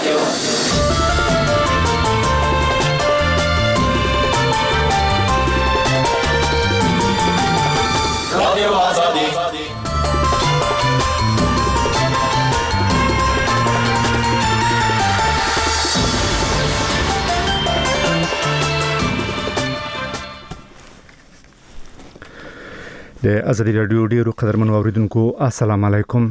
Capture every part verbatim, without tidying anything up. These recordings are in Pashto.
رادیو آزادی. د آزادی رادیو ډیرو قدرمنو اوریدونکو السلام علیکم.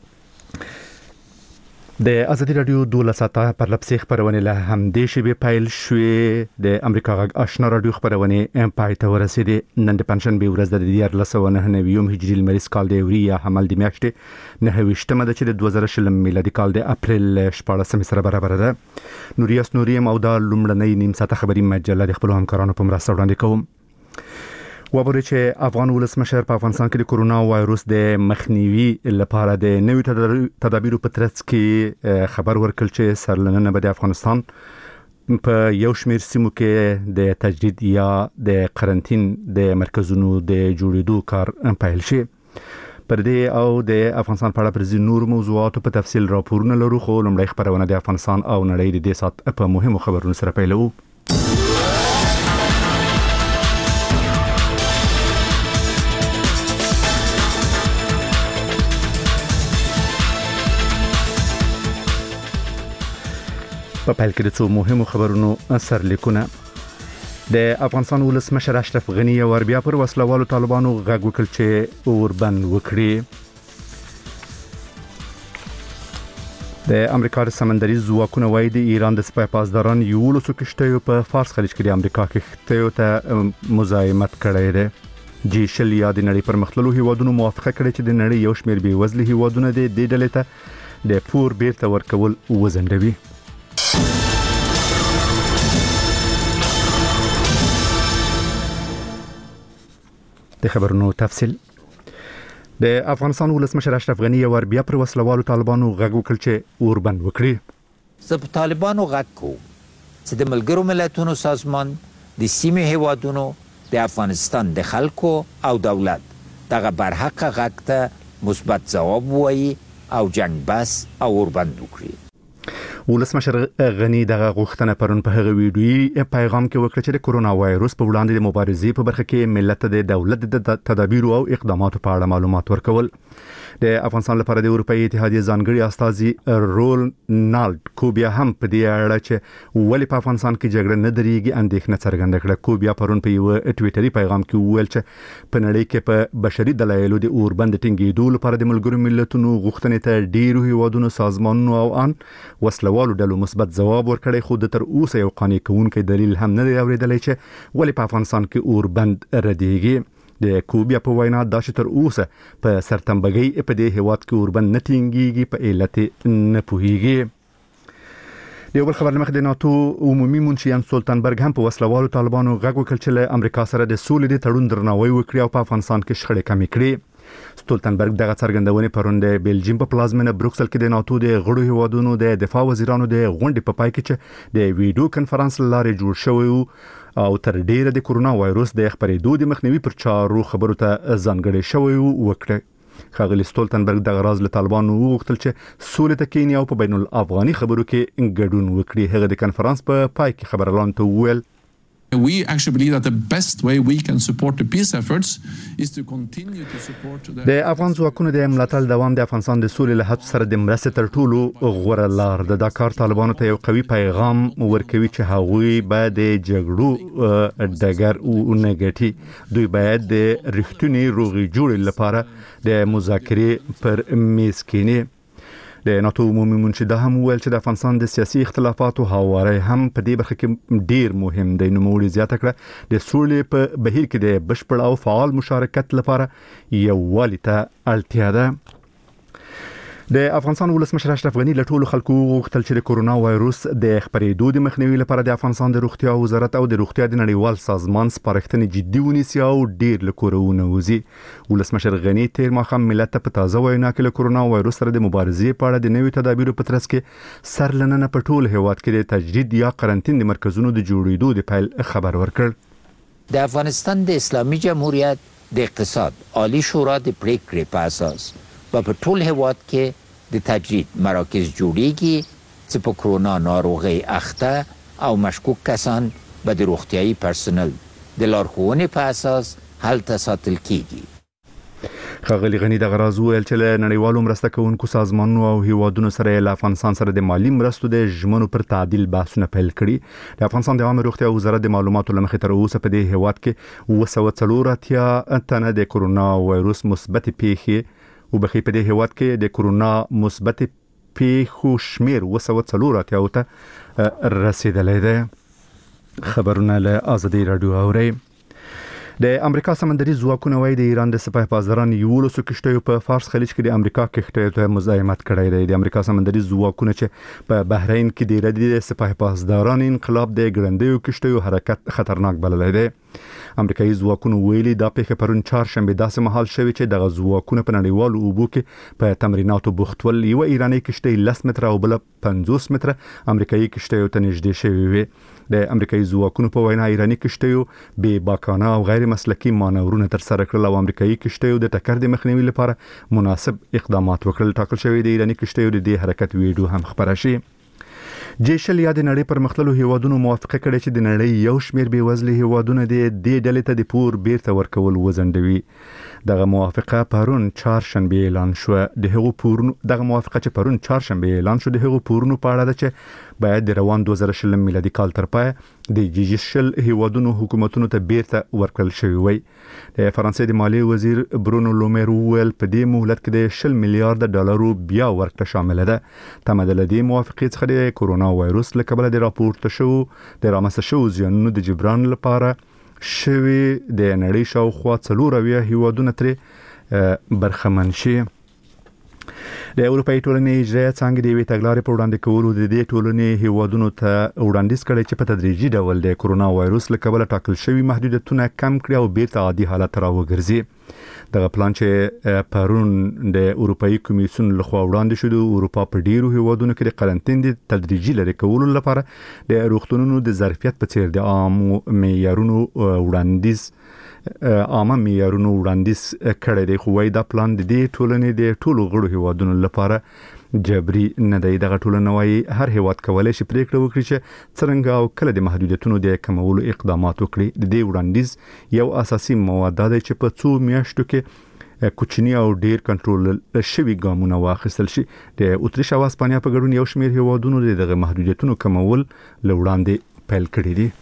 د آزادی رادیو دوله ساعته پر لپسې خبرونه له همدې شی به پایل شوې. د امریکا غږ آشنا رادیو خبرونه ام پای ته ورسېدې. نن د پنځشنبه ورځ د دیار لسونه نویم هجری المریز کال د یوریا حمل د میاشتې نه وشتمه د چې د دوه زره شلم میلادي کال د اپریل شپږم سره برابر ده. نوریاس نوریم او د لومړنۍ نیم ساعته خبري مجله د خپل همکارانو په مرسته وړاندې کوم. وبوري چې افغان ولسمشر په افغانستان کې د کورونا وایروس د مخنیوي لپاره د نوي تدابیرو په ترڅ کې خبر ورکړ چې سرلننه به د افغانستان په یو شمېر سیمو کې د تجدید یا د قرنټین د مرکزونو د جوړېدو کار پیل شي. پر دې او د افغانستان په اړه پر نور موضوعاتو په تفصیل راپورونه لرو، خو لومړی خبرونه د افغانستان او نړۍ د دې سات په مهمو خبرونو سره پیلوو. په پیل کې د څو مهمو خبرونو سرلیکونه. د افغانستان ولسمشر اشرف غنی ور بیا پر وسلوالو طالبانو غږ وکړ چې اوربند وکړي. د امریکا د سمندري ځواکونو وايي د ایران د سپای پاسداران یو لسو کشتیو په فارس خلیج کې د امریکا کشتیو ته مزاحمت کړی دی. جی شل یا د نړۍ پرمختللو هیوادونو موافقه کړې چې د نړۍ یو شمېر بې وزله هیوادونه د دې ډلې ته د پور بیرته ورکول وزندوي. د خبرونو تفصیل. د افغانستان ولسمشر اشرف غنی ور بیا پر وسلوالو طالبانو غږ وکړ چې اوربند وکړي. زه په طالبانو غږ کوم چې د ملګرو ملتونو سازمان د سیمې هیوادونو د افغانستان د خلکو او دولت دغه برحق غږ ته مثبت ځواب وایي او جنگ بس او اوربند وکړي. ولسمشر غنی دغه غوښتنه پرون په هغه ویډیوي پیغام کې وکړه چې د کورونا وایروس په وړاندې د مبارزې په برخه کې ملت د دولت د تدابیرو او اقداماتو په اړه معلومات ورکول. د افغانستان لپاره د اروپאי اتحادیه ځانګړي استازي رول نالد کوبیا هم په دې اړه چې ولې په افغانستان کې جګړه نه درېږي اندېښنه څرګنده کړه. کوبیا پرون په یو ټویټري پیغام کې وویل چې په نړۍ کې په بشري دلایلو د اوربند ټینګېدو لپاره د ملګرو ملتونو غوښتنې ته ډیرو هیوادونو سازمانونو او ان وسلوالو ډلو مثبت ځواب ورکړی، خو د تر اوسه یو قانع کوونکی دلیل هم نه دی اورېدلی چې ولې په افغانستان کې اوربند ردېږي. د کوبیا په وینا دا چې تر اوسه په سرتنبګۍ په دې هیواد کې اوربند نه ټینګېږي په علت نه پوهېږي. د یو بل خبر مخ د ناتو عمومي منشي یان سولتنبرګ هم په وسلوالو طالبانو غږ وکړ چې له امریکا سره د سولې د تړون درناوی وکړي او په افغانستان کې شخړې کمې کړي. سولتنبرګ دغه څرګندونې پرون د بلجیم په پلازمینه بروکسل کې د ناتو د غړو هیوادونو د دفاع وزیرانو د غونډې په پای کې چې د ویډیو کنفرانس لارې جوړ شوی او تر ډیره د کورونا وایروس د خبرېدو د مخنیوي پر چارو خبرو ته ځانګړی شوی وکړه. ښاغلي سولتنبرګ دغه راز له طالبانو وغوښتل چې سولې ته کینیا او په بین الافغاني خبرو کې ګډون وکړي. هغه د کنفرانس په پای کې خبرلاندو ته وویل We actually believe that the best way we can support the peace efforts is to continue to support the د افغان ځواکونو د ملاتړ دوام د افغانستان د سولې له هڅو سره د مرستې تر ټولو غوره لار ده. دا کار طالبانو ته یو قوي پیغام ورکوي چې هغوی به د جګړو ډګر ونه ګټي. دوی باید د رښتونی روغې جوړې لپاره د مذاکرې پر میز کېني. د ناتو عمومي منشي دا هم ویل چې د افغانستان د سیاسي اختلافاتو هواره هم په دې برخه کې ډیر مهم دی. نو موږ زیاته کړه د سولې په بهیر کې د بشپړ او فعال مشارکت لپاره یووالي ته اړتیا ده. د افغانستان ولسمشر اشرف غنی له ټولو خلکو غوښتل چې د کورونا وایروس د خبرېدو د مخنیوي لپاره د افغانستان د روغتیا وزارت او د روغتیا د نړیوال سازمان سپارښتنې جدي ونیسي او ډیر له کورونه وځي. ولسمشر غنی تیر ماښام ملت ته په تازه وینا کې له کورونا وایروس سره د مبارزې په اړه د نوي تدابیرو په ترڅ کې سرلننه په ټول هیواد کې د تجدید یا قرنټین د مرکزونو د جوړېدو د پیل خبر ورکړ. د افغانستان د اسلامي جمهوریت د اقتصاد عالی شورا د پریکړې په اساس په ټول هیواد کې د تجدید مراکز جوړیږي چې په کرونا ناروغي اخته او مشکوک کسان به د روغتیايي پرسنل د لارښوونې په اساس هلته ساتل کیږي. ښاغلي غني د غراز ویل چې له نړیوالو مرسته کوونکو سازمانونو او هیوادونو سره له افغانستان سره د مالی مرستو د ژمنو پر تعدیل بحثونه پیل کړي. د افغانستان د عامه روغتیا وزارت د معلوماتو لمخې تر اوسه په دې هیواد کې اوه سوه څلور اتیا تنه د کرونا وایروس مثبت پیښې او بخې په دې هیواد کې د کرونا مثبت پیښو شمیر اوه سوه څلور اتیا ته رسیدلی دی. خبرونه له آزادي رادیو اوري. د امریکا سمندري ځواکونه وايي د ایران د سپاه پاسداران یولسو کشتیو په فارس خلیج کې د امریکا کشتیو ته مزاحمت کړی دی. د امریکا سمندري ځواکونه چې په بحرین کې د ردی د سپاه پاسداران انقلاب د ګړندیو کشتیو حرکت خطرناک بللی دی. امریکایي ځواکونه ویلي دا پیښه پرون چهارشنبه داسې مهال شوې چې دغه ځواکونه په نړیوالو اوبو کې په تمریناتو بوختول. یو ایراني کشتۍ لس متره او بل پنځوس متره امریکایي کشتیو ته نږدې شوې وي. د امریکایي ځواکونو په وینا ایراني کشتیو بې باکانه او غیر مسلکي مانورونه تر سره کړل او امریکایي کشتیو د ټکر د مخنیوي لپاره مناسب اقدامات وکړل. ټاکل شوی د ایراني کشتیو د دې حرکت ویډیو هم خبره شي. جیشل یا د نړۍ پرمختللو هیوادونو موافقه کړې چې د نړۍ یو شمېر بېوزله هیوادونه د دې ډلې ته د پور بیرته ورکول وځنډوي. دغه موافقه پرون چهارشنبه اعلان شو. د هغو پورونو دغه موافقه چې پرون چهارشنبه اعلان شو د هغو پورونو په اړه ده چې باید د روان دوه زره شل میلادي کال تر پای د جیشل هیوادونو حکومتونو ته بیرته ورکړل شوی وي. د فرانسې د مالی وزیر برونو لومیر ویل په دې مهلت کې د شل میلیارډ ډالرو بیا ورکړه شامل ده. تمه ده له دې موافقې څخه د کرونا وایروس له کبله د راپورته شو د رامنځته شوو زیانونو د جبران لپاره شوی د نړۍ شاوخوا څلور اویا هیوادونه ترې برخمن شي. د اروپאי ټولنې اجرایه څنګه د وی تګلارې په وړاندې کولو د دې ټولنې هیوادونو ته وړاندیز کړي چې په تدریجي ډول د کرونا وایروس له کبله ټاکل شوی محدودیتونه کم کړي او بیرته عادي حالت راوګرځي. دغه پلان چې پرون د اروپאי کمیسیون لخوا وړاندې شو د اروپا په ډیرو هیوادونو کې د قرنطین د تدریجي لري کولو لپاره د روغتونونو د ظرفیت په څیر د عام معیارونو وړاندیز عامه معیارونو وړاندیز کړی دی. خو وايي دا پلان د دې ټولنې د ټولو غړو هیوادونو لپاره جبري نه دی. دغه ټولنه وايي هر هیواد کولی شي پریکړه وکړي چې څرنګه او کله د محدودیتونو د کمولو اقدامات وکړي. د دې وړاندیز یو اساسي مواد دی چې په څو میاشتو کې کوچنی او ډیر کنټرول شوی ګامونه واخیستل شي. د اتریش او اسپانیا په ګډون یو شمېر هیوادونو دغه محدودیتونو کمول لوړاندې پیل کړی دي.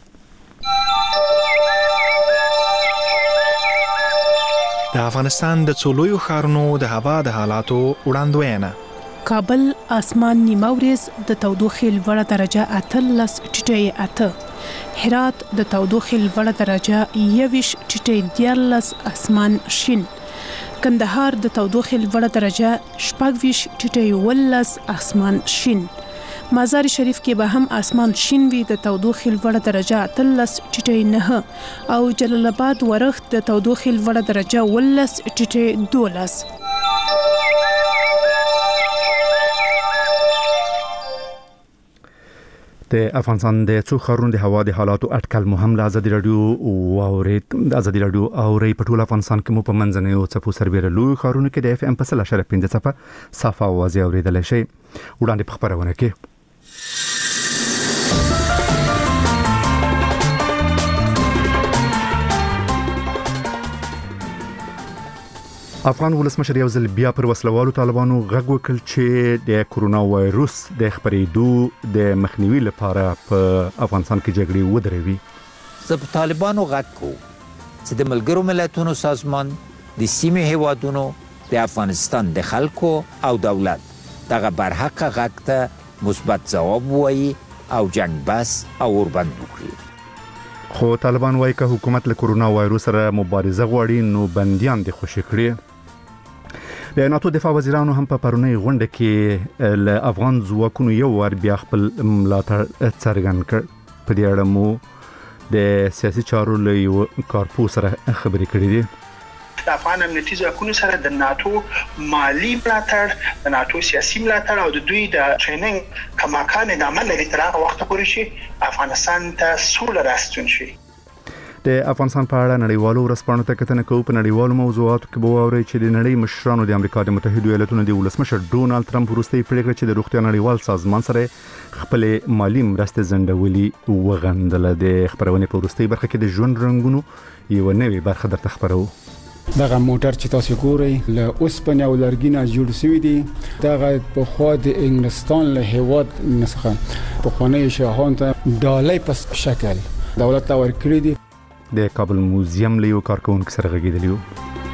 د افغانستان د څولویو ښارونو د هوا د حالاتو وړاندوینه. کابل اسمان نیمه ورځ د تودوخې لوړه درجه اتلس ټیټه اته. هرات د تودوخې لوړه درجه یویش ټیټه دیارلس اسمان شین. کندهار د تودوخې لوړه درجه شپږویش ټیټه ولس اسمان شین. مزار شریف کې به هم اسمان شین وي د تودوخې لوړه درجه اتلس ټیټه نه او جلال آباد ورښت د تودوخې لوړه درجه ولس ټیټه دولس. د افغانستان د څو ښارونو د هوا د حالاتو اټکل مو هم له آزادي رادیو واورید. د آزادي رادیو اوري په ټول افغانستان کې مو په منځنیو څپو سربېره لوی ښارونو کې د اف ام په سل اشاریه پنځه څپه صافه اوازې اورېدلی شئ. وړاندې په خپرونه کې افغان ولسمشر یو ځل بیا پر وسلوالو طالبانو غږ وکړ چې د کرونا وایروس د خپرېدو د مخنیوي لپاره په افغانستان کې جګړې ودروي. زه په طالبانو غږ کوم چې د ملګرو ملتونو سازمان د سیمې هیوادونو د افغانستان د خلکو او دولت دغه برحق غږ ته مثبت ځواب ووایي او جنگ بس او اوربند وکړي. خو طالبان وایي که حکومت له کرونا وایروس سره مبارزه غواړي نو بندیان د خوشي کړي. د ناتو دفاع وزیرانو هم په پرونی غونډه کې له افغان ځواکونو یو ور بیا خپل ملاتړ څرګند کړ. په دې اړه مو د سیاسي چارو له یو کارپوه سره خبرې کړې دي. د افغان امنیتي ځواکونو سره د ناتو مالی ملاتړ، د ناتو سیاسي ملاتړ او د دوی د ټریننګ کماکان د عمل لري تر هغه وخت پورې چې افغانستان ته سوله راستون شي. د افغانستان په اړه نړیوالو ورځپاڼو ته کتنه کوو. په نړیوالو موضوعاتو کې به واورئ چې د نړۍ مشرانو د امریکا د متحدو ایالاتونو د ولسمشر ډونالد ټرمپ وروستۍ پریکړه چې د روغتیا نړیوال سازمان سره خپل مالی مرستې ځنډولې وغندله. د خبرونې په وروستۍ برخه کې د ژوند رنګونو یو نوې برخه درته خبرو. دغه موټر چې تاسو ګورئ له اوسپنې او لرګي نه جوړ شوی دی. دغه په خوا د انګلستان له هیواد څخه په خونه شاهان ته ډالۍ په شکل دولت ته ورکړي دي. د کابل موزیم له یو کارکونکو سره غږیدلی و.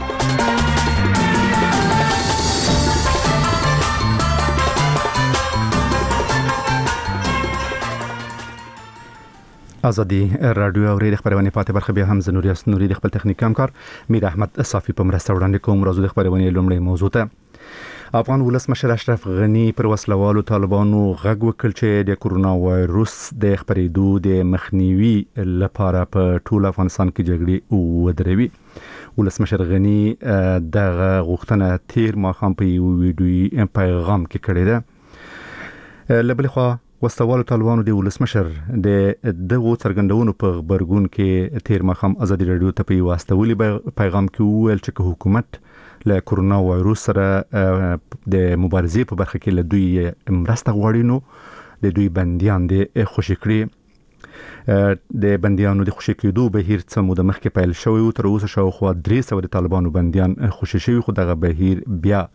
ازادي رادیو او ریډ خبرونه پاتې برخه بیا هم زنوریاس نوري د خپل تخنیک همکار میر احمد صافي په مرسته وړاندې کوم. راځو د خبرونه لومړی موضوع ته. افغان ولسمشر اشرف غنی پر وسلوالو طالبانو غږ وکړ چې د کورونا وایروس د خپرېدو د مخنیوي لپاره په ټول افغانستان کې جګړې ودروي. ولسمشر غنی دغه غوښتنه تیر ماښام په یو ویډیوي پیغام کې کړې ده. لبل خو وسلوالو طالبانو د ولسمشر د دغه څرګندونو په خبرګون کې تیر ماښام ازادي رادیو ته په واستولي پیغام کې ویل چې حکومت له کورونا وایروس سره د مبارزې په برخه کې له دوی مرسته غواړي نو د دوی بنديان د خوشی کړی. د بنديانو د خوشی کېدو بهیر څه مو د مخکې پیل شوی او تر اوسه شاوخوا درې سوه د طالبانو بنديان خوشی شوی خو دغه بهیر بیا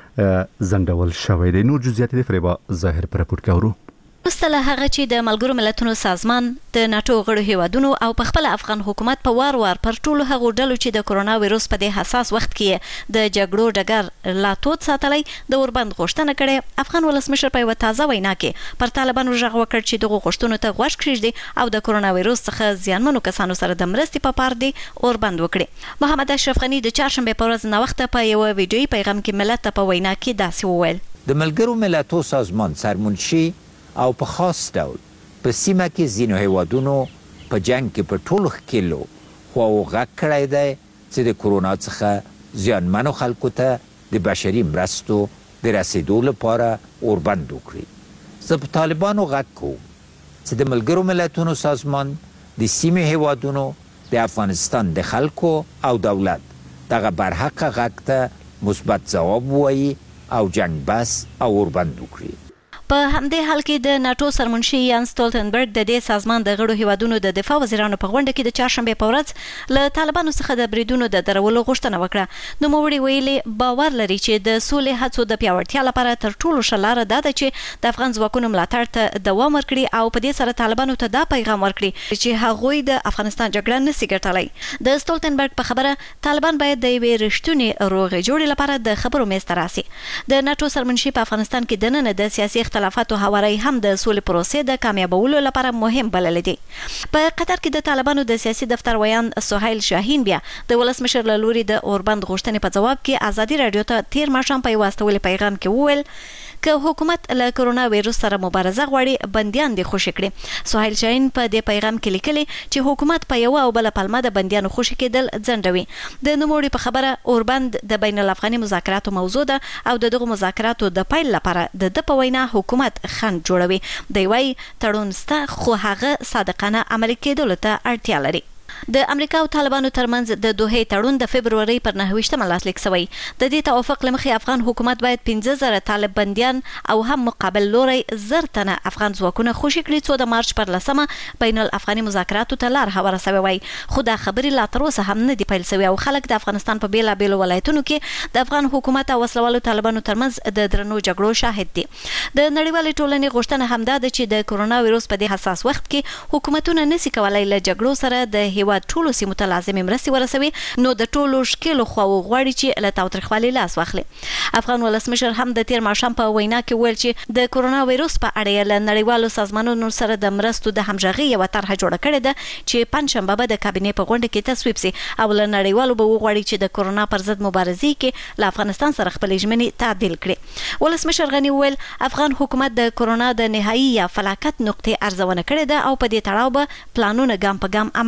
زندول شوی دی. نور جزئیات د فریبا ظاهر پر راپور کاورو. مستله هغه چې د ملګرو ملتونو سازمان د ناتو غړو هیوادونو او په خپل افغان حکومت په وار وار پر ټولو هغو ډلو چې د کورونا وایروس په دې حساس وخت کې د جګړو ډګر لا تود ساتلی د اوربند غوښتنه کړې. افغان ولسمشر په یوه تازه وینا کې پر طالبانو غږ وکړ چې دغه غوښتنو ته غوږ کېږدي او د کورونا وایروس څخه زیانمنو کسانو سره د مرستې په پار دی اوربند وکړي. محمد اشرف غنی د چهارشنبې په ورځ ناوخته په یوه ویډیوي پیغام کې ملت ته په وینا کې داسې وویل: د ملګرو ملتونو سازمان سرمنشي او په خاص ډول په سیمه کې ځینو هیوادونو په جنگ کې په ټولو ښکېلو خو غږ کړی دی چې د کورونا څخه زیانمنو خلکو ته د بشري مرستو د رسیدو لپاره اوربند وکړي. زه په طالبانو غږ کوم چې د ملګرو ملتونو سازمان د سیمې هیوادونو د افغانستان د خلکو او دولت دغه برحقه غږ ته مثبت ځواب ووایي او جنگ بس او اوربند وکړي. په همدې حال کې د ناتو سرمنشي یان سټولټنبرګ د دې سازمان د غړو هیوادونو د دفاع وزیرانو په غونډه کې د چهارشنبې په ورځ له طالبانو څخه د بریدونو د درولو غوښتنه وکړه. نوموړي ویلي باور لري چې د سولې هڅو د پیاوړتیا لپاره تر ټولو ښه لاره دا ده چې د افغان ځواکونو ملاتړ ته دوام ورکړي او په دې سره طالبانو ته دا پیغام ورکړي چې هغوی د افغانستان جګړه نسي ګټلی. د سټولټنبرګ په خبره طالبان باید د یوې رښتونې روغې جوړې لپاره د خبرو میز ته راسي. د ناتو سرمنشي په افغانستان کې دننه د سیاسي اختلافاتو هواری هم د سولې پروسې د کامیابولو لپاره مهم بلل دي. په قطر کې د طالبانو د سیاسي دفتر ویان سهیل شاهین بیا د ولسمشر له لوري د اوربند غوښتنې په ځواب کې ازادي رادیو ته تیر ماښام په یو واستولي پیغام کې وویل که حکومت له کورونا وایروس سره مبارزه غواړي بنديان دي خوشی کړي. سهیل شاهین په دې پیغام کې لیکلي چې حکومت په یو او بل پلمه د بنديانو خوشی کېدل ځنډوي. د نوموړي په خبره اوربند د بین الافغاني مذاکراتو موضوع ده او دغه مذاکراتو د پیل لپاره د د په وینا حکومت خنډ جوړوي. دی وايي تړون سته خو هغه صادقانه عملي کېدلو ته اړتیا لري. د امریکا او طالبانو ترمنځ د دوحې تړون د فبرورۍ پر نهه ویشتمه لاسلیک شوی. د دې توافق لمخې افغان حکومت باید پنځه زره طالب بنديان او هم مقابل لوري زر تنه افغان ځواکونه خوشي کړي څو د مارچ پر لسمه بین الافغاني مذاکراتو ته لار هواره شوی وای. خو دا خبرې لا تر اوسه هم نه دی پیل شوی او خلک د افغانستان په بیلابیلو ولایتونو کې د افغان حکومت او وسلوالو طالبانو ترمنځ د درنو جګړو شاهد دي. د نړیوالې ټولنې غوښتنه همدا ده چې د کورونا وایروس په دې حساس وخت کې حکومتونه نسي کولای له جګړو سره د هیواد ټولو سیمو ته لازمي مرستې ورسوي نو د ټولو ښکېلو خواو غواړي چې له تاوتریخوالي لاس واخلي. افغان ولسمشر هم د تیر ماښام په وینا کې ویل چې د کورونا وایروس په اړه له نړیوالو سازمانونو سره د مرستو د همغږۍ یوه طرحه جوړه کړې ده چې پنجشنبه به د کابینې په غونډه کې تصویب سي او له نړیوالو به وغواړي چې د کورونا پر ضد مبارزې کې له افغانستان سره خپلې ژمنې تعدیل کړي. ولسمشر غني ویل افغان حکومت د کورونا د نهایي یا فلاکت نقطې ارزونه کړې ده او په دې تړاو به پلانونه ګام په ګام عملي کړي.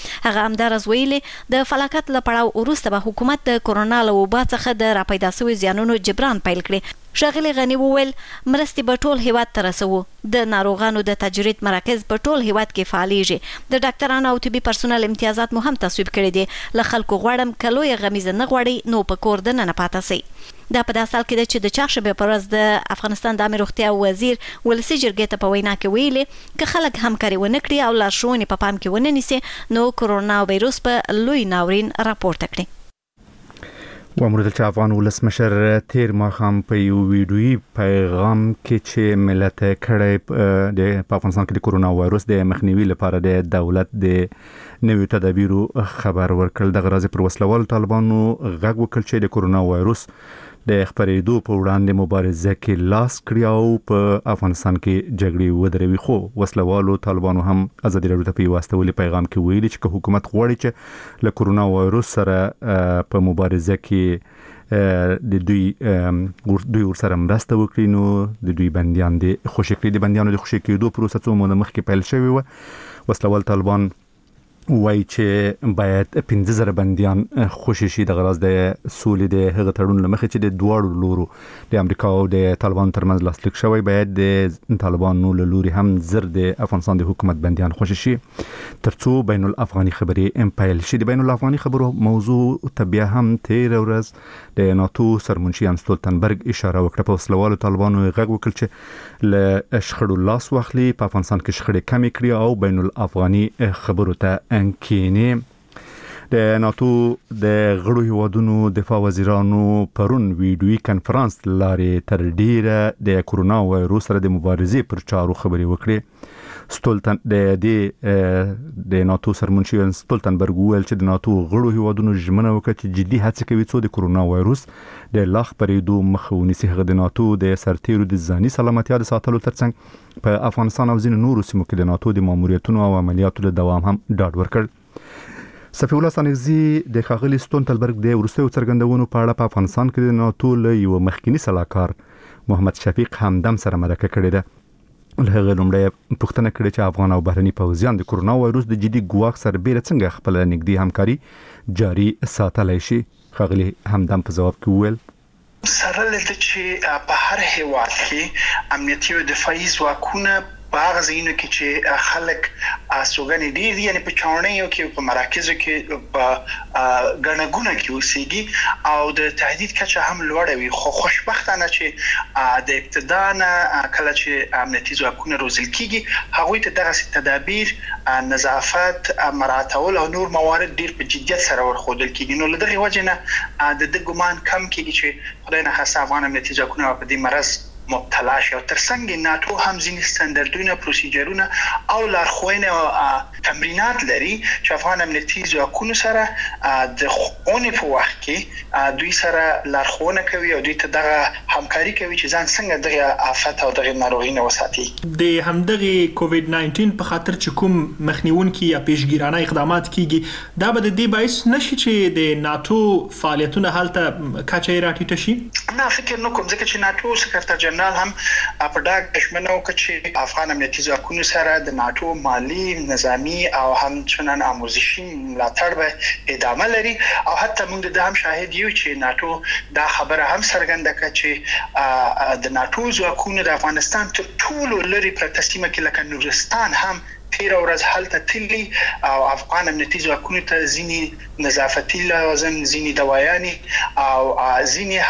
هغه همدارس ویلي د فلاکت له پړاو وروسته به حکومت د کورونا له وبا څخه د راپیدا شوي زیانونو جبران پیل کړي. ښاغلي غني وویل مرستې به ټول هیواد ته رسوو. د ناروغانو د تجرید مراکز په ټول هیواد کې فعالیږي. د ډاکټرانو او طبي پرسونل امتیازات مو هم تصویب کړي دي. له خلکو غواړم که لویه غمیزه نه غواړئ نو په کور دننه پاته سئ. دا په داسې حال کې ده چې د چهارشنبې په ورځ د افغانستان د عامې روغتیا وزیر ولسي جرګې ته په وینا کې ویلي که خلک همکاري ونه کړي او لارښوونې په پام کې ونه نیسي نو کورونا وایروس به لوی ناورین راپورته کړي. وامرد چې افغان ولسمشر تیر ماښام په یو ویډیویي پیغام کې چې ملت کړی د افغانستان کې د کورونا وایروس د مخنیوي لپاره د دولت د نویو تدابیرو خبر ورکړ. دغه راځي پر وسلوالو طالبانو غږ وکړ چې د کورونا وایروس د خپرېدو په وړاندې مبارزه کې لاس کړی او په افغانستان کې جګړې ودروي. خو وسلوالو طالبانو هم ازادي راډیو ته په یو واستولي پیغام کې ویلي چې حکومت غواړي چې له کورونا وایروس سره په مبارزه کې د دوی دوی ورسره مرسته وکړي نو د دوی بندیان د خوشي کړي. د بندیانو د خوشي کېدو پروسه څو موده مخکې پیل شوې وه. وسلوال طالبان وایي چې باید پنځه زره بندیان خوشي شي. د غراض د سولې د هغه تړون لمخې چې د دواړو لورو د امریکا او د طالبانو ترمنځ لاسلیک شوی باید د طالبانو له لوري هم زر د افغانستان د حکومت بندیان خوشي شي ترڅو بین الافغاني خبرې امپایل شي. د بین الافغاني خبرو موضوع ته بیا هم تیر ورځ د ناتو سرمنشي یانس ستولتنبرګ اشاره وکړه. په وسلوالو طالبانو غږ وکړ چې له شخړو لاس واخلي په افغانستان کې شخړې کمې کړي او بین الافغاني خبرو ته انکینه. د ناتو د غړو هیوادونو دفاع وزیرانو پرون ویډیویي کنفرانس لارې تر ډیره د کورونا وایروس سره د مبارزې پر چارو خبرې وکړي. ستولتن د د د ناتو سرمنشي یانس ستولتنبرګ وویل چې د ناتو غړو هیوادونو ژمنه وکړه چې جدي هڅې کوي څو د کورونا وایروس د لا خپرېدو مخه ونیسي. هغه د ناتو د سرتیرو د ځاني سلامتیا د ساتلو ترڅنګ په افغانستان او ځینو نورو سیمو کې د ناتو د ماموریتونو او عملیاتو د دوام هم ډاډ ورکړ. صفی الله سانغزي د ښاغلي ستولتنبرګ د وروستیو څرګندونو په اړه په افغانستان کې د ناتو له یو مخکنی سلاکار محمد شفیق همدم سره مرکه کړې ده. له هغه لومړی پوښتنه کړې چې افغان او بهرني پوځیان د کورونا وایروس د جدي ګواښ سربېره څنګه خپل نږدې همکاري جاري ساتلی شي. ښاغلي همدم په ځواب کې وویل سره لته چې په هر هیواد کې امنیتي او دفاعي ځواکونه په هغه ځایونو کې چې خلک سوګنې ډېر دي یعنې په چاڼیو کې په مراکزو کې په ګڼهګونه کې اوسېږي او د تهدید کچه هم لوړه وي. خو خوشبختانه چې د ابتدا نه کله چې امنیتي ځواکونه روزل کېږي هغوی ته دغسې تدابیر نظافت مراعاتول او نور موارد ډېر په جدیت سره ورښودل کېږي. نو له دغې وجې نه د ده ګمان کم کېږي چې خدای نخواسته افغان امنیتي ځواکونه په دې مرض مبتلا شي. او ترڅنګ ناتو هم ځینې ستاندردونه پروسیجرونه او لارښوونې او تمرینات لري چې افغان امنیتي ځواکونو سره د ښوونې په وخت کې دوی سره لارښوونه کوي او دوی ته دغه همکاري کوي چې ځان څنګه دغه آفت او دغه ناروغي نه وساتي. د همدغه کووید ناینټین په خاطر چې کوم مخنیونکي یا پیشګیرانه اقدامات کیږي دا به د دې باعث نشي چې د ناتو فعالیتونه هلته کچه یې راټیټه شي. نه فکر نه کوم ځکه چې ناتو سکرټر جنرال هم په ډاګه ژمنه وکړه چې افغان امنیتي ځواکونو سره د ناتو مالي نظامی او همچنان آموزشي ملاتړ به ادامه لري او حتی موږ د هم شاهد یو چې ناتو دا خبره هم څرګنده کړه چې د ناتو ځواکونو د افغانستان تر ټولو لرې پرته سیمه کې لکه نورستان هم تیر ورځ هلته تللی او افغان امنیتي ځواکونو ته ځینې نظافتي لوازم ځینې دوايانې او ځینې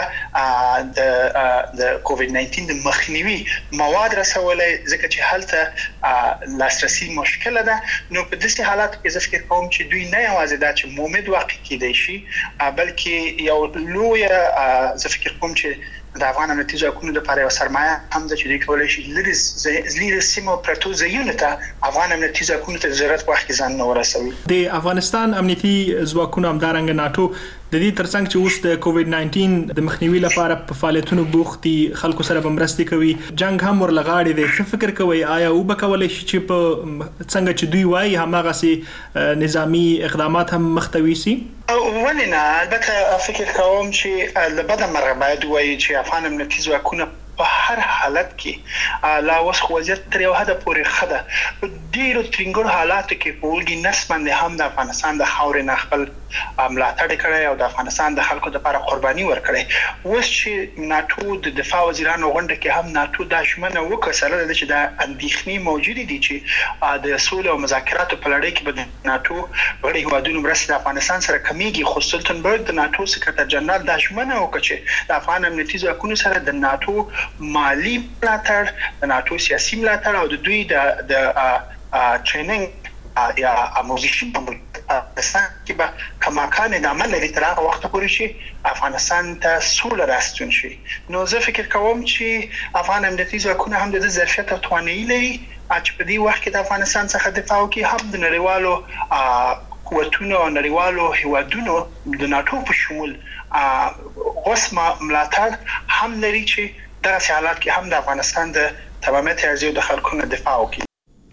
هغه د د کووید ناینټین د مخنیوي مواد رسولای ځکه چې هلته لاسرسي مشکله ده. نو په داسې حالاتو کې زه فکر کوم چې دوی نه یوازې دا چې مومد واقع کېدای شي بلکې یو لویه زه فکر کوم چې د افغان امنیتي ځواکونو لپاره یو سرمایه هم ده چې دوی کولی شي لرې لرې سیمو پرتو ځایونو ته افغان امنیتي ځواکونو ته د ضرورت په وخت کې ځان نه ورسوي. د افغانستان امنیتي ځواکونو همدارنګه ناتو د دې ترڅنګ چې اوس د کووید ناینټین د مخنیوي لپاره په فعالیتونو بوخت دي خلکو سره به مرستې کوي جنگ هم ورلغاړي دی. څه فکر کوي آیا او به کولی شي چې په څنګه چې دوی وایي هماغسې نظامی اقدامات هم مخته ویسي؟ ولې نه البته فکر کوم چې له بده مرغه باید وایي چې افغان امنیتي ځواکونه په هر حالت کې لا اوس وضعیت تر یو حد پورې خده ډیرو ترنګړو حالاتو کې په ولګي نسبند هم د افغانستان د خاورې نه خپل ملاتړ کړی او د افغانستان د خلکو لپاره قرباني ورکړي. اوس چې ناتو د دفاع وزیرانو غونډه کې هم ناتو د شمنه وکړه چې د اندېښنې موجود دي چې د سولې او مذاکراتو په لړۍ کې به د ناتو غړي هیوادونو مرسته د افغانستان سره کمیږي. خو سلطنبرګ د ناتو سکرټر جنرال د شمنه وکړه چې د افغان امنیتي ځواکونو سره د ناتو مالی ملاتړ، د ناتو سیاسي ملاتړ او د دوی د د ټریننګ یا اموزیشن په افغانستان کې به کماکان د عمل لري تر هغه وخت پورې چې افغانستان ته سوله راستون شي. نو زه فکر کوم چې افغان امنیتي ځواکونه هم د ظرفیت او توانایي لري چې په دې وخت کې د افغانستان څخه دفاع وکړي، هم د نړیوالو قوتونو او نړیوالو هیوادونو د ناتو په شمول غوسمه ملاتړ هم لري چې دغه حالات کې هم د افغانستان د تمامیت ارزیو د خلکو دفاع وکړي.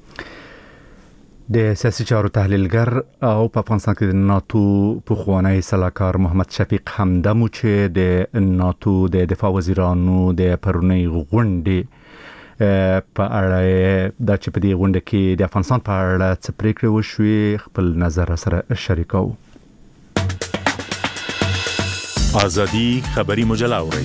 د سیاسي چارو تحلیلګر او په افغانستان کې د ناتو پخوانی سلاکار محمد شفیق همدمو چې د ناتو د دفاع وزیرانو د پرونی غونډې په اړه د چې په دې غونډه کې د افغانستان په اړه څه پریکړه وشوي خپل نظر سره شریکو. ازادي خبري مجله اوري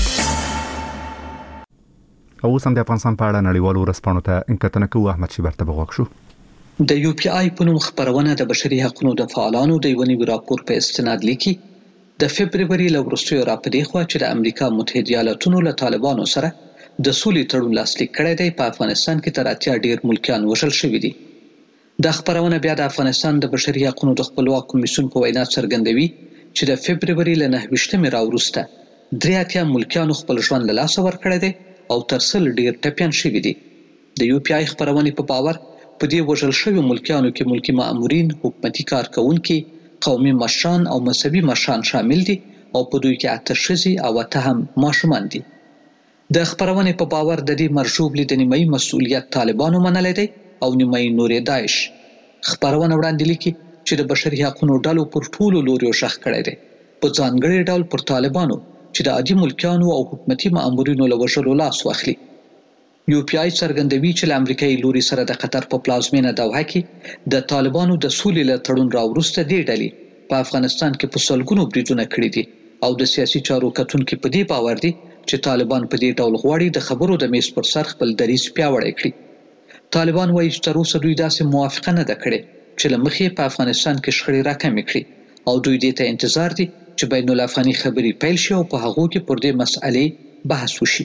او سم د افغانستان په اړه نړیوالو ورسپانو ته انکتنه کوي. احمد شیبر ته بغوښ شو. د یو پی آی په نوم خبرونه د بشري حقوقو د فعالانو د یو نوي راپور په استناد لیکي د فبرवरी ل وروستیو راپدې خو چې د امریکا متحده ایالاتونو له طالبانو سره د سولې تړون لاسلیک کړی دی په افغانستان کې تر اتیا ډیر ملکیان وژل شوي دي. د خبرونه بیا د افغانستان د بشري حقوقو د خپلواک کمیسیون په وینا څرګندوي چې د فبرवरी ل نه ویشتمې راوروسته درې اتیا ملکیان خپل ژوند له لاسه ورکړی دی او تر سل ډیر ټپيان شوي دي. د یو پی آی خبرونه په باور په دې وژل شوي ملکیانو کې ملکی مامورین، حکومتي کارکونکي، قومي مشران او مذهبي مشران شامل دي او په دوی کې اته ښځې او اته هم ماشومان دي. د خبرونې په باور د دې مرجوب لیدنې مې مسؤلیت طالبانو منلی دی او نیمه نورې داعش. خبرونه وړاندې لیکي چې د بشري حقوقو ډلو پر ټولو لوریو شخ کړی دی، په ځانګړي ډول پر طالبانو چې د عادي ملکیانو او حکومتي مامورینو له وژلو لاس واخلي. یو پی آی څرګندوي چې له امریکایي لوري سره د قطر په پلازمینه دوحه کې د طالبانو د سولې له تړون راوروسته دې ډلې په افغانستان کې په سلګونو بریدونه کړي دي او د سیاسي چارو کتونکي په دې باور دي چې طالبان په دې ډول غواړي د خبرو د میز پر سر خپل دریځ پیاوړی کړي. طالبان وایي چې تر اوسه دوی داسې موافقه نه ده کړې چې له مخې په افغانستان کې شخړې راکمې کړي او دوی دې ته انتظار دي چې بین الافغاني خبرې پیل شي او په هغو کې پر دې مسئلې بحث وشي.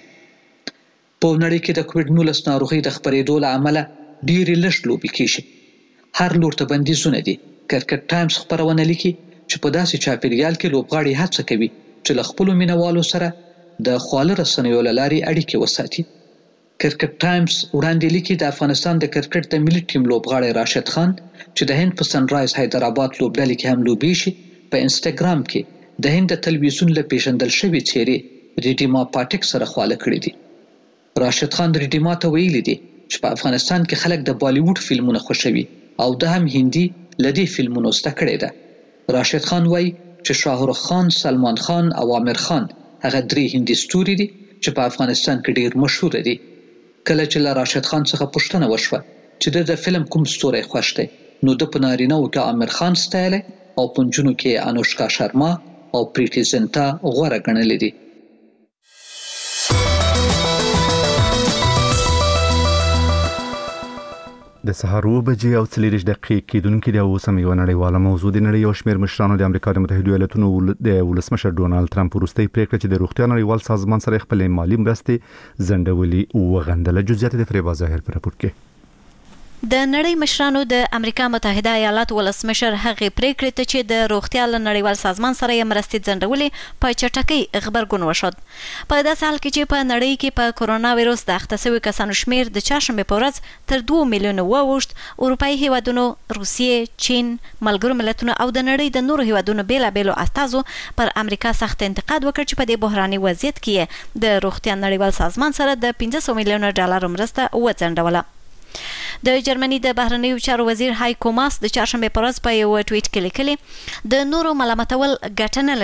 په نړۍ کې د کووډ نولس ناروغۍ د خپرېدو له امله ډېرې لږ لوبې کېږي. هر لور ته بندیزونه دي. کرکټ ټایمز خبرونه لیکي چې په داسې چاپیریال کې لوبغاړي هڅه کوي چې له خپلو مینوالو سره د خواله رسنیو له لارې اړیکې وساتي. کرکټ ټایمز وړاندې لیکي د افغانستان د کرکټ د ملي ټیم لوبغاړی راشد خان چې د هند په سنرایز حیدرآباد لوبډلې کې هم لوبي شي په انسټاګرام کې د هند د تلویزیون له پیژندل شوي څیرې ریډیما پاټک سره خواله کړې دي. راشد خان ریډیما ته ویلي دي چې په افغانستان کې خلک د بالیووډ فلمونه خوښوي او د هم هندي لدی فلمونو زده کړې ده. راشد خان وایي چې شاهرخ خان، سلمان خان او عامر خان هغه درې هندي ستوري دي چې په افغانستان کې ډیر مشهور دي. کله چې له راشد خان څخه پوښتنه وشوه چې د فلم کوم ستوری خوښ دی نو د په نارینه‌وو کې عامر خان ستایلی او په نجونو کې انوشکا شرما او پریټي زنتا غوره ګڼلې دي. د سهار اوه بجې او څلېرویشت دقیقې کېدونکي د اوس هم یوه نړیواله موضوع د نړۍ یو شمېر مشرانو د امریکا د متحدو ایالاتونو د ولسمشر ډونالډ ترامپ وروستۍ پرېکړه چې د روغتیا نړیوال سازمان سره خپلې مالي مرستې ځنډولې وغندله. جزئیات د فریبا ظاهر په راپور کې. د نړۍ مشرانو د امریکا متحده ایالاتو ولسمشر هغې پریکړې ته چې د روغتیا له نړیوال سازمان سره یې مرستې ځنډولې په چټکۍ غبرګون وښود. په داسې حال کې چې په نړۍ کې په کورونا ویروس د اخته شویو کسانو شمېر د چهارشنبې په ورځ تر دوه میلیونه واوښت، اروپایي هیوادونو، روسیې، چین، ملګرو ملتونو او د نړۍ د نورو هیوادونو بېلابېلو استازو پر امریکا سخت انتقاد وکړ چې په دې بحراني وضعیت کې د روغتیا نړیوال سازمان سره د پنځه سوه میلیونه ډالرو مرسته وځنډوله. د جرمني د بهرنیو چارو وزیر هایکو ماس د چهارشنبې په ورځ په یو ټویټ کې لیکلي د نورو ملامتول ګټه نه لري،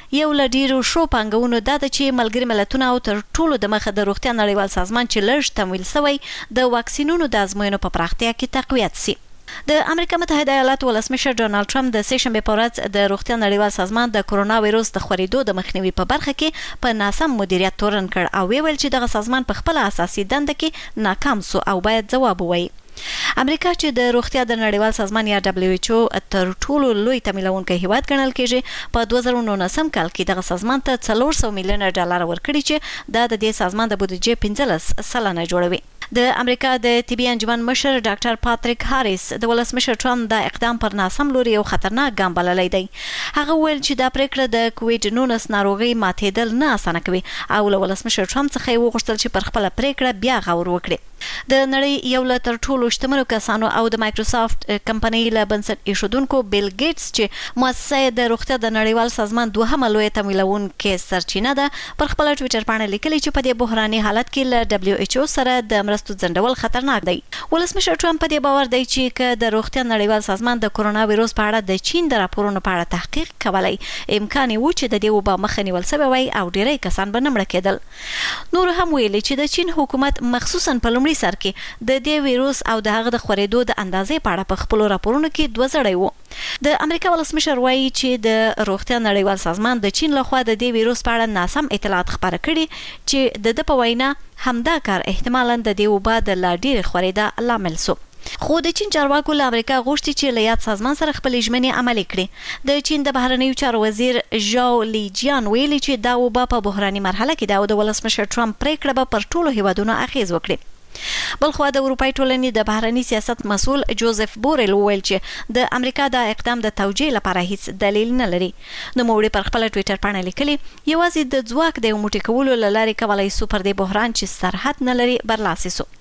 یو له ډیرو شو پانګونو دا ده چې ملګري ملتونه او تر ټولو د مخه د روغتیا نړیوال سازمان چې لږ تمویل شوی د واکسینونو د ازموینو په پراختیا کې تقویت شي. د امریکا متحده ایالاتو ولسمشر ډونالد ټرمپ د سه شنبه په ورځ د روغتیا نړیوال سازمان د کرونا وایروس د خورېدو د مخنیوي په برخه کې په ناسم مدیریت تورن کړ او ویل چې دغه سازمان په خپل اساسي دنده کې ناکام سو او باید ځواب ووایي. امریکا چې د روغتیا د نړیوال سازمان یا دبليو ایچ او تر ټولو لوی تمویلونکی هیواد ګڼل کېږي په دوه زره نولسم کال کې دغه سازمان ته څلور سوه میلیونه ډالر ورکړي چې دا د دې سازمان د بودیجې پنځلس سلنه جوړوي. د امریکا د طبي انجمن مشر ډاکټر پاتریک هاریس د ولسمشر ټرمپ د اقدام پر ناسم لوري او خطرناک ګام بللی دی. هغه ویل چې دا پریکړه د کووډ نولس ناروغي ماتېدل نه اسانه کوي او له ولسمشر ټرمپ څخه یې وغوښتل چې پر خپل پریکړه بیا غور وکړي. د نړۍ یو له تر ټولو شتمنو کسانو او د مایکروسافت کمپنۍ له بنسټ ایښودونکو بیل ګیټس چې مؤسسه د روغتیا د نړیوال سازمان دوهمه لویه تمویلونکې سرچینه ده پر خپل ټویټر باندې لیکلي چې په دې بحراني حالت کې له دبليو ایچ او سره د مرستو ځنډول خطرناک دی. ولسمشر ټرمپ په دې باور دی چې که د روغتیا نړیوال سازمان د کرونا وایروس په اړه د چین د راپورونو په اړه تحقیق کولای امکان یې و چې د دې وبا مخه نیول شوی وای او ډیری کسان به نه مړه کېدل. نور هم ویلي چې د چین حکومت مخصوصا په لومړي سر کې د دې وایروس او د هغه د خورېدو د اندازې په اړه په خپل راپورونو کې دوه ځړی وو. د امریکا ولسمشر وایي چې د روغتیا نړیوال سازمان د چین لخوا د دې وایروس په اړه ناسم اطلاعات خپاره کړي چې د د په وینا همدا کار احتمالاً د دې وبا د لا ډېرې خورېدا لامل سو. خو د چین چارواکو له امریکا غوښتي چې له یاد سازمان سره خپل ژمنې عملي کړي. د چین د بهرنیو چارو وزیر ژاو لیجیان ویلي چې دا وبا په بحراني مرحله کې ده او د ولسمشر ټرمپ پریکړه به پر ټولو هیوادونو اغیز وکړي. بلخوا د اروپای ټولنې د بهرني سیاست مسؤل جوزف بورل وویل چې د امریکا د اقدام د توجیه لپاره هیڅ دلیل نه لري. نوموړي پر خپل ټویټر باندې لیکلي یوازې د ځواک د یو موټی کولو له لارې کولای سو پر دې بحران چې سرحد نه لري برلاسي سو.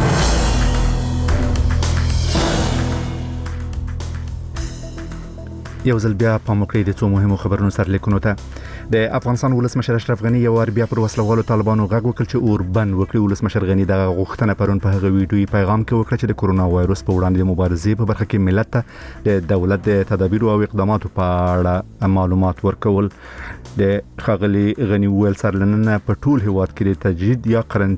یو ځل بیا په موقع د څو مهمو خبرونو سره لیکونو ته د افغانستان ولسمشر اشرف غنی یو ور بیا پر وسلوالو طالبانو غږ وکړ چې اوربن وکړي. ولسمشر غنی د غوښتنه پرون په هغه ویډیوي پیغام کې وکړ چې د کرونا وایروس په وړاندې د مبارزې په برخه کې ملت ته د دولت د تدابیر او اقداماتو په اړه معلومات ورکول. د خغلی غنی ویل سرلننه په ټول هیواد کې د تجدید یا قرنطین